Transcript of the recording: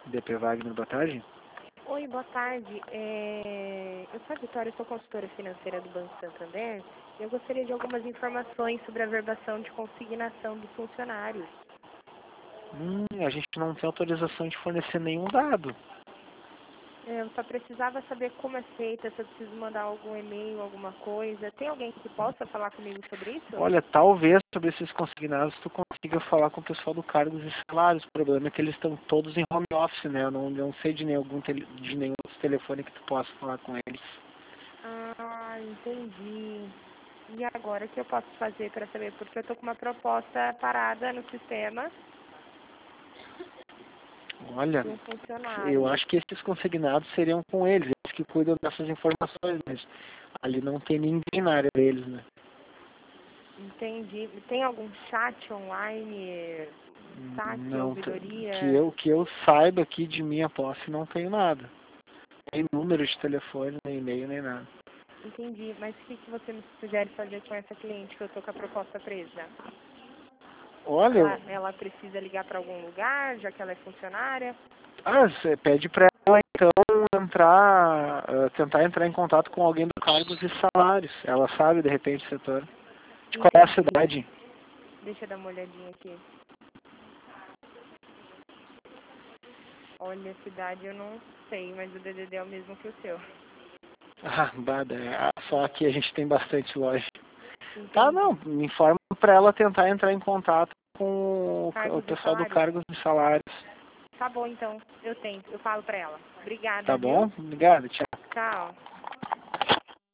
DP Wagner, boa tarde. Oi, boa tarde. Eu sou a Vitória, sou consultora financeira do Banco Santander e eu gostaria de algumas informações sobre a verbação de consignação dos funcionários. A gente não tem autorização de fornecer nenhum dado. Eu só precisava saber como é feita, se eu preciso mandar algum e-mail, alguma coisa. Tem alguém que possa falar comigo sobre isso? Olha, talvez sobre esses consignados tu consiga falar com o pessoal do cargos e salários. O problema é que eles estão todos em home office, né? Eu não sei de nenhum outro telefone que tu possa falar com eles. Ah, entendi. E agora o que eu posso fazer para saber? Porque eu estou com uma proposta parada no sistema Olha, de um eu funcionário. acho que esses consignados seriam com eles que cuidam dessas informações, mas ali não tem ninguém na área deles, né? Entendi. Tem algum chat online, saque, Não, ouvidoria? que eu saiba aqui de minha posse não tenho nada. Nem número de telefone, nem e-mail, nem nada. Entendi. Mas o que você me sugere fazer com essa cliente que eu estou com a proposta presa? Olha, Ela precisa ligar para algum lugar, já que ela é funcionária? você pede pra ela então tentar entrar em contato com alguém do cargos e salários. Ela sabe de repente o setor. De qual é a Entendi. cidade? Deixa eu dar uma olhadinha aqui. Olha, a cidade eu não sei, mas o DDD é o mesmo que o seu. Ah, Bada, só aqui a gente tem bastante loja. Tá, Entendi. não, me informa pra ela tentar entrar em contato com o Cargos e pessoal do salários? cargos e salários. Tá bom, então. Eu tento. Eu falo para ela. Obrigada, Tá viu? bom? Obrigado, tchau. Tchau.